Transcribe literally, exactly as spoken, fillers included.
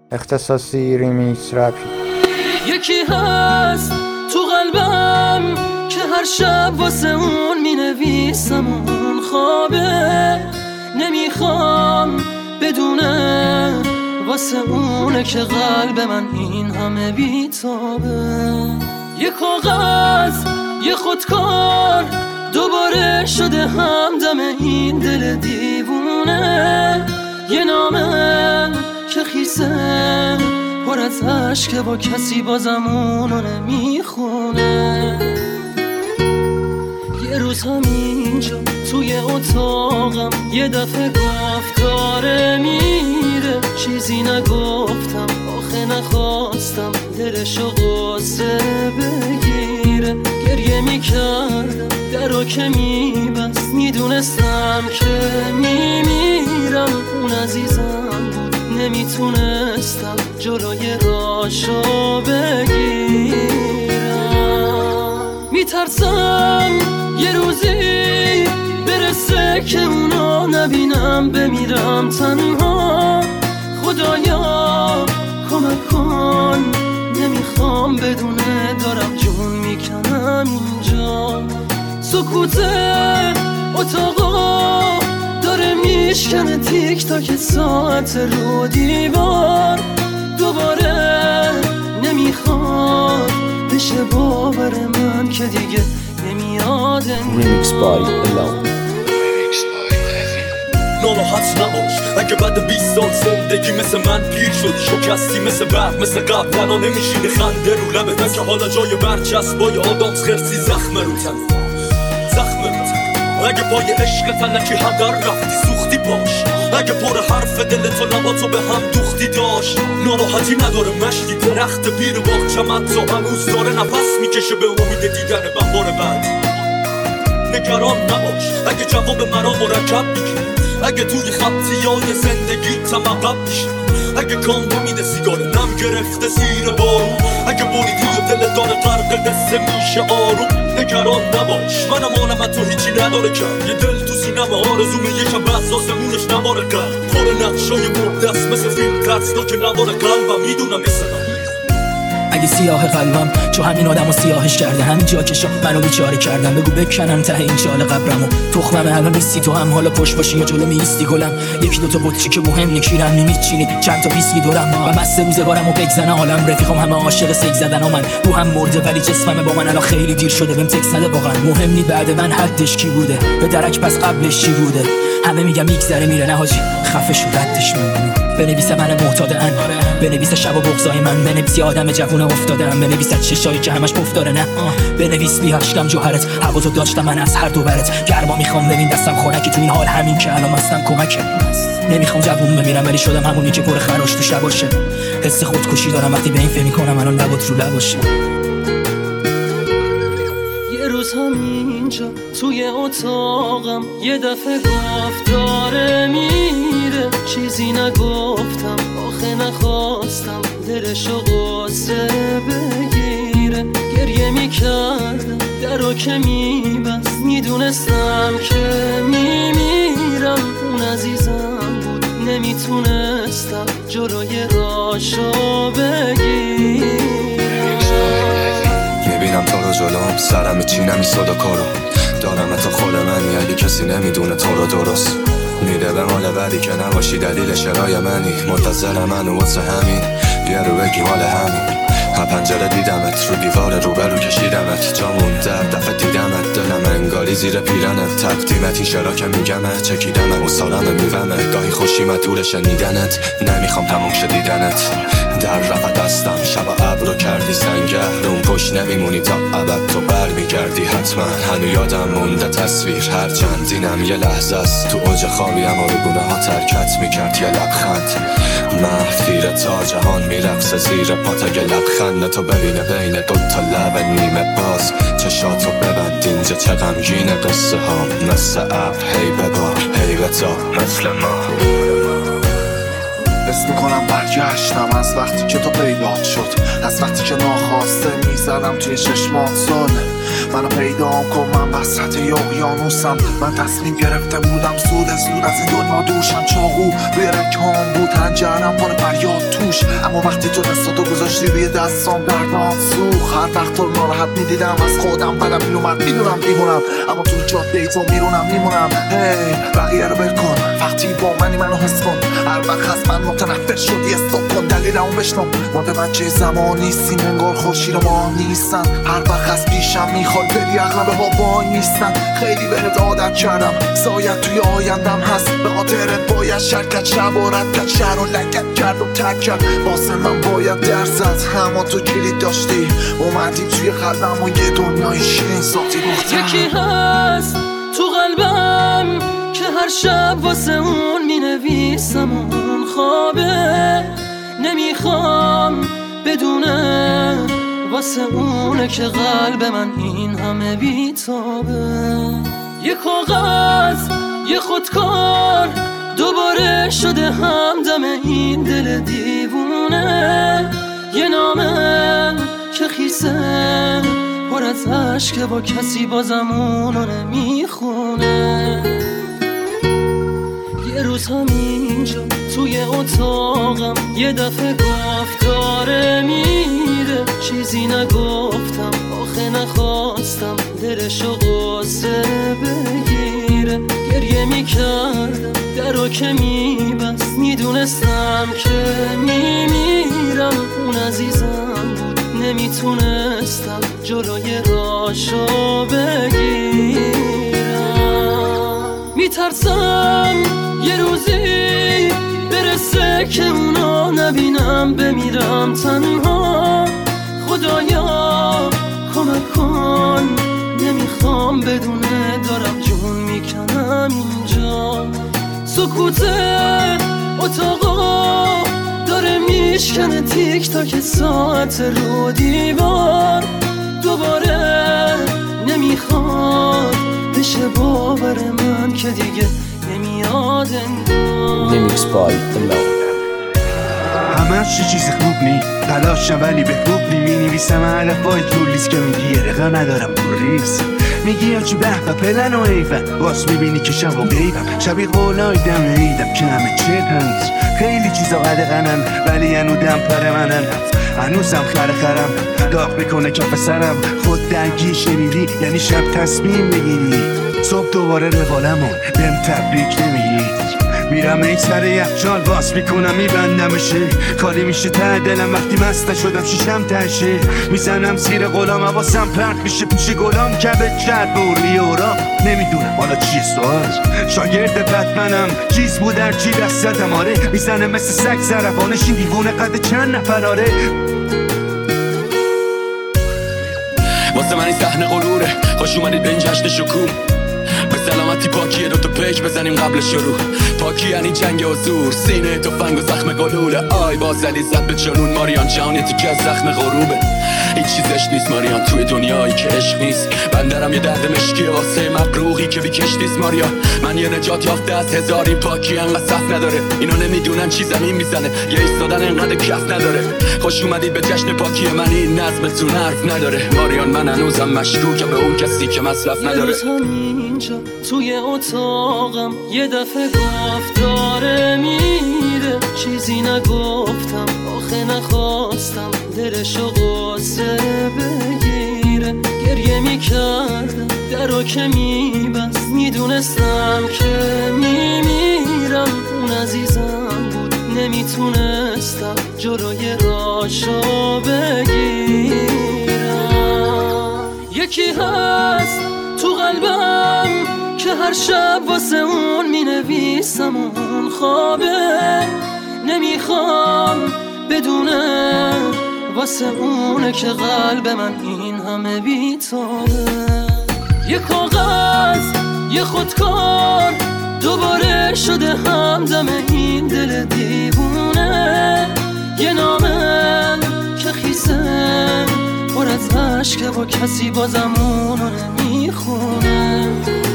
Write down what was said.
اختصاصی ریمیکس رپی. یکی هست تو قلبم که هر شب واسه اون می نویسم، اون خوابه نمیخوام بدونه، واسه اونه که قلب من این همه بیتابه. یه کاغذ یه خودکار دوباره شده همدم این دل دیوونه، یه نامه که خیسه پر از عشقه با کسی بازم اونو نمیخونه. یه روز همینجا توی اتاقم یه دفعه گفت داره میره، چیزی نگفتم آخه نخواستم دلشو قصه بگیره. گریه میکردم درو که میبست، میدونستم که میمیرم، اون عزیزم بود نمیتونستم جلوی راشو بگیرم. میترسم یه روزی برسه که اونو نبینم، بمیرم تنها. خدایا کمک کن، نمیخوام بدونه دارم جون میکنم اینجا. سکوت اتاقا داره میشکنه تیک تاک ساعت رو دیوار، دوباره نمیخواد بشه باور من که دیگه نمیاد. ریمیکس بای الاو. ناراحت نباش اگه بعد بیست سال زندگی مثل من پیر شدی، شکستی مثل برق مثل قبل تنها نمیشینی خنده رو لبت، من که حالا جای برچسبای آدامس خرسی زخم رو تن زخم رو تن. اگه پای عشق تنکی هدر رفتی سوختی باش، اگه پر حرف دل تو لباتو به هم دوختی داشت. ناراحتی نداره مشتی درخت پیر باغ چمن تا هنوز داره نفس میکشه به امید دیدن بهار بعد. نگران نباش اگه جواب مرا مرکب میگیری، اگه توی خطی یاد زندگی تمقب میشه، اگه کام میده سیگار نم گرفته زیر بارون، اگه بوری توی دل داره غرق قصه میشه آروم. نگران نباش منم آنم تو هیچی نداره کم، یه دل تو سینم آرزومه یکم بس آسمونش نباره قلب، پر نقشای مرده است مثل فیلم ترسناک نباره قلبم، میدونم مثل اگه سیاه قلبم چو همین آدم و سیاهش کرده، همین جا که شا منو بیچاره کردم، بگو بکنم ته این چاله قبرمو. تخمم الان نیستی تو هم حالا پشت باشی یا جلو میستی گلم. یکی دوتا بطری که مهم نکیرم میمیچینی چند تا ویسکی دورم، و مست روزگارمو بگذنه حالم رفیقم همه عاشق سگ زدن، من رو هم مرده ولی جسمم با من الان خیلی دیر شده، بهم تکس نده واقعا مهم نی بعد من حدش کی بوده، به درک پس قبلش چی بوده. همه میگم میگذره میره نه حاجی خفش و ردش میمونه. بنویسه من معتاد ان، بنویسه شب و بغضای من، بنویسه آدم جوونه افتادم، بنویسه چشایی که همش پف داره نه، بنویس بی اشکم جوهرت حواسو داشتم من از هر دو برت. گرما میخوام ببین دستم خنکی تو این حال همین که الان مستم کمکه. نمیخوام جوون بمیرم ولی شدم همونی که پر خراش تو شب باشه. حس خودکشی دارم وقتی به این فکر میکنم الان لبات رو لباشه. یه روز همینجا توی اتاقم یه دفعه گفت داره میره، چیزی نگفتم آخه نخواستم دلشو قصه بگیره. گریه میکردم درو که میبست، میدونستم که میمیرم، اون عزیزم بود نمیتونستم جلوی راشو بگیرم. میبینم تو رو جلوم سرم میچینم این صدا کارو، دارم تا خود من یعنی کسی نمیدونه تو رو درست میده به مال بعدی که نباشی دلیل شرای منی، منتظر منو واسه همین بیا رو بگی مال همین. ها پنجره دیدمت رو دیوار روبرو کشیدمت، جامون در دفعه دیدمت دلم انگاری زیر پیرنت، تقدیمت این شرا که میگمت چکیدمه اون سالم میومه، گاهی خوشیمت دور شنیدنت نمیخوام تموم شه دیدنت. در رفت دستم شب ابرو کردی سنگه، اون پشت نمیمونی تا ابد تو بر میگردی حتما. هنو یادم مونده تصویر هر چندینم یه لحظه است، تو اوج خوابیم و رو گونه ها ترکت میکرد یه لبخند. محفیر تا جهان میرقصه زیر پات اگه لبخند تو ببینه بین دوتا لب نیمه باز، چشاتو ببند اینجا چه غمگینه قصه ها مثل اب هی ببار هی بتا مثل ما. حس میکنم برگشتم از وقتی که تو پیدا شد، از وقتی که ناخواسته میزدم توی چشمات ساله، منو پیدام کن، من وسط اقیانوسم. من تصمیم گرفته بودم زود زود از این دنیا دوشم. چاقو روی رکام بود، هنجرم پر فریاد توش، اما وقتی تو دستاتو گذاشتی روی دستام دردام سوخت. هر وقت تو ناراحت میدیدم از خودم بدم میومد، میدونم دیوونم اما تو جاده تو میرونم میمونم. هی بقیه رو بل کن، وقتی با منی منو حس کن. هر وقت از من متنفر شدی استاپ کن، دلیلمو بشنو. متوجه زمان نیستیم، انگار خورشید و ماه نیستن. هر وقت از پیشم میخواد بری، اغلب ها وای نیستن. خیلی بهت عادت کردم، زاید توی آیندم هست. به خاطرت باید شرکت شب و رد کرد، شهر و لگت کرد و تک کرد. واسه من باید درزد، اما تو کلید داشتی. اومدی توی قلبم و یه دنیای شیرین ساختی. گفتم یکی هست تو قلبم که هر شب واسه اون مینویسم. اون خوابه نمیخوام بدونه، واسه اونه که قلب من این همه بیتابه. یه کاغذ یه خودکار دوباره شده همدم این دل دیوونه. یه نامه که خیسه پر از عشق که با کسی بازم اونو نمیخونه. یه روز همینجا توی اتاقم یه دفعه گفت داره میره. چیزی نگفتم آخه نخواستم دلشو قصه بگیره. گریه میکردم درو که میبست، میدونستم که میمیرم. اون عزیزم بود نمیتونستم جلوی راشو بگیرم. میترسم یه روزی برسه که اونو نبینم، بمیرم تنها. خدایا کمک کن، نمیخوام بدونه دارم جون میکنم اینجا. سکوت اتاقا داره میشکنه، تیک تاک ساعت رو دیوار. دوباره نمیخواد بشه باور من که دیگه نمیاد انگار. Remix by Alone. همش چه چیز خوب نی، تلاشم ولی به خوب نی. می نویسم علفای تو لیست که میگی یه رقا ندارم پولیس. میگی یا چی به و پلن و ایفن، باز میبینی که شب و بیبم. شبی قولای دم ایدم که همه چه تنز. خیلی چیزا قدقنن ولی هنو دم پر منن. هنوزم خره خرم داغ میکنه کف سرم. خود درگی شنیدی یعنی شب تصمیم میگیری، صبح دوباره روالمون بهم تبریک نمیگی. میرم ای سر یخچال باز میکنم میبندمشه. کاری میشه ته دلم وقتی مست شدم شیشم تشه. میزنم زیر غلام حواسم پرت میشه پیش گلام. کبه کرد بوری اورا نمیدونم حالا چیه سوال. شاگرد بتمنم چیز بود در چی دست زدم. آره میزنه مثل سگ زرفانش این دیوونه قد چند نفراره. واسه من این صحنه غروره، خوش اومدید به این جشن شکوه. به سلامتی پاکیه دوتا پیک بزنیم قبل شروع. پاکی یعنی جنگ حضور، سینه تفنگ و زخم گلوله. آی بازلی زد به جنون ماریان جهان یه تیکه از زخم غروبه. هیچ چیزش نیست ماریان توی دنیایی که عشق نیست. بندرم یه درد مشکیه واسه مقروقی که بیکش نیست ماریان. من یه نجات یافته از هزاری پاکی انقدر صف نداره. اینا نمیدونن چی زمین میزنه، یه ایستادن انقدر کف نداره. خوش اومدید به جشن پاکی من، این نظمتون حرف نداره ماریان. من هنوزم مشکوکم به اون کسی که مصرف نداره. توی اتاقم یه دفعه گفت داره میره. چیزی نگفتم آخه نخواستم دلشو قصه بگیره. گریه میکردم درو که میبست، میدونستم که میمیرم. اون عزیزم بود نمیتونستم جلوی راشو بگیرم. یکی هست تو قلبم که هر شب واسه اون مینویسم. اون خوابه نمیخوام بدونه، واسه اونه که قلب من این همه بیتابه. یه کاغذ یه خودکار دوباره شده همدم این دل دیوونه. یه نامه که خیسه پر از عشق با کسی بازم اونو نمیخونه.